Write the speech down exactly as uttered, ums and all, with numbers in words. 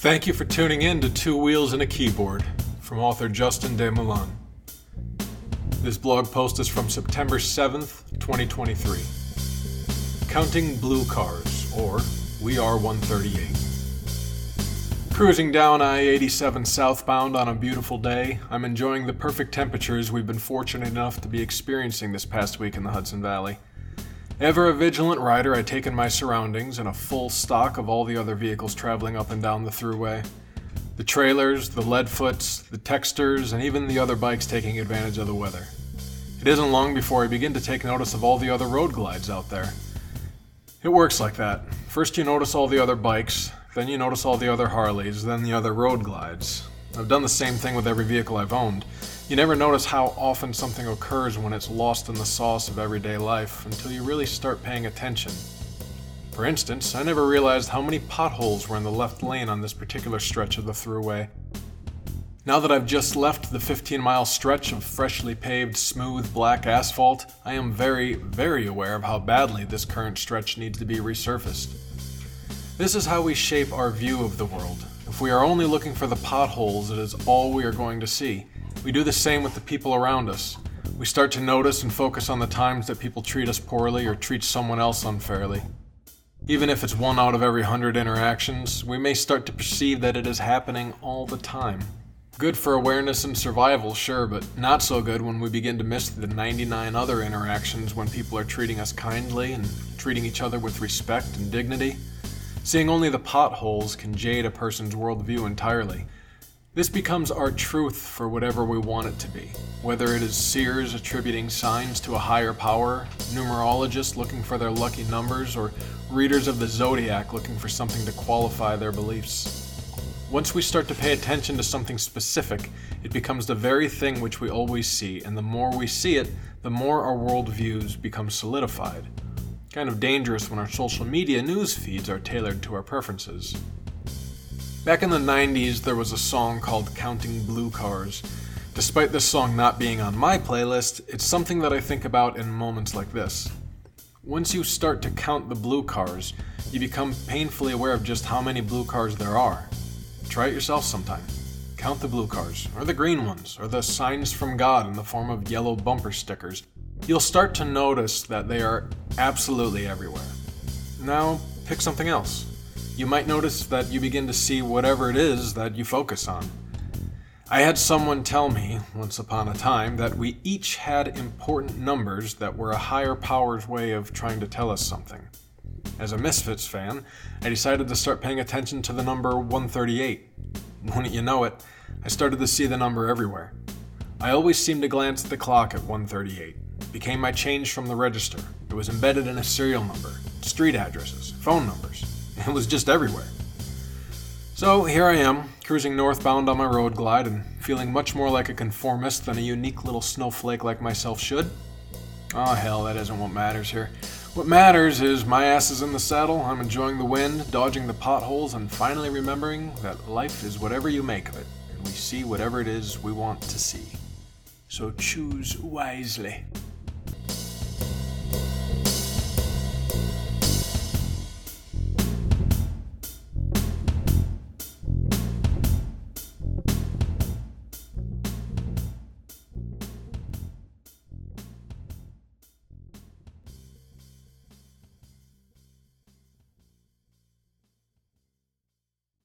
Thank you for tuning in to Two Wheels and a Keyboard from author Justin Desmoulins. This blog post is from September seventh, twenty twenty-three. Counting Blue Cars, or We Are one thirty-eight. Cruising down I eighty-seven southbound on a beautiful day, I'm enjoying the perfect temperatures we've been fortunate enough to be experiencing this past week in the Hudson Valley. Ever a vigilant rider, I take in my surroundings and a full stock of all the other vehicles traveling up and down the thruway. The trailers, the leadfoots, the texters, and even the other bikes taking advantage of the weather. It isn't long before I begin to take notice of all the other road glides out there. It works like that. First you notice all the other bikes, then you notice all the other Harleys, then the other road glides. I've done the same thing with every vehicle I've owned. You never notice how often something occurs when it's lost in the sauce of everyday life until you really start paying attention. For instance, I never realized how many potholes were in the left lane on this particular stretch of the thruway. Now that I've just left the fifteen-mile stretch of freshly paved, smooth, black asphalt, I am very, very aware of how badly this current stretch needs to be resurfaced. This is how we shape our view of the world. If we are only looking for the potholes, it is all we are going to see. We do the same with the people around us. We start to notice and focus on the times that people treat us poorly or treat someone else unfairly. Even if it's one out of every hundred interactions, we may start to perceive that it is happening all the time. Good for awareness and survival, sure, but not so good when we begin to miss the ninety-nine other interactions when people are treating us kindly and treating each other with respect and dignity. Seeing only the potholes can jade a person's worldview entirely. This becomes our truth for whatever we want it to be. Whether it is seers attributing signs to a higher power, numerologists looking for their lucky numbers, or readers of the zodiac looking for something to qualify their beliefs. Once we start to pay attention to something specific, it becomes the very thing which we always see, and the more we see it, the more our worldviews become solidified. Kind of dangerous when our social media news feeds are tailored to our preferences. Back in the nineties, there was a song called Counting Blue Cars. Despite this song not being on my playlist, it's something that I think about in moments like this. Once you start to count the blue cars, you become painfully aware of just how many blue cars there are. Try it yourself sometime. Count the blue cars, or the green ones, or the signs from God in the form of yellow bumper stickers. You'll start to notice that they are absolutely everywhere. Now, pick something else. You might notice that you begin to see whatever it is that you focus on. I had someone tell me, once upon a time, that we each had important numbers that were a higher power's way of trying to tell us something. As a Misfits fan, I decided to start paying attention to the number one thirty-eight. Wouldn't you know it, I started to see the number everywhere. I always seemed to glance at the clock at one thirty-eight. It became my change from the register. It was embedded in a serial number, street addresses, phone numbers. It was just everywhere. So here I am, cruising northbound on my road glide and feeling much more like a conformist than a unique little snowflake like myself should. Oh hell, that isn't what matters here. What matters is my ass is in the saddle, I'm enjoying the wind, dodging the potholes, and finally remembering that life is whatever you make of it, and we see whatever it is we want to see. So choose wisely.